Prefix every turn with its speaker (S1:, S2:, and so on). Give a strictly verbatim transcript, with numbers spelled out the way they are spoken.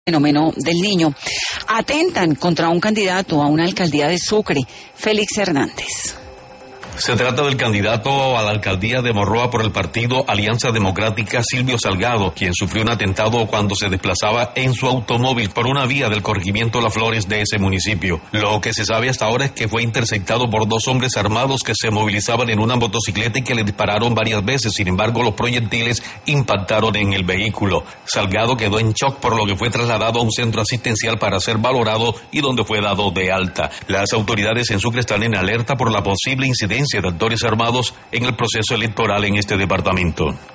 S1: fenómeno del Niño. Atentan contra un candidato a una alcaldía de Sucre, Félix Hernández.
S2: Se trata del candidato a la alcaldía de Morroa por el partido Alianza Democrática, Silvio Salgado, quien sufrió un atentado cuando se desplazaba en su automóvil por una vía del corregimiento Las Flores de ese municipio. Lo que se sabe hasta ahora es que fue interceptado por dos hombres armados que se movilizaban en una motocicleta y que le dispararon varias veces. Sin embargo, los proyectiles impactaron en el vehículo. Salgado quedó en shock, por lo que fue trasladado a un centro asistencial para ser valorado y donde fue dado de alta. Las autoridades en Sucre están en alerta por la posible incidencia de actores armados en el proceso electoral en este departamento.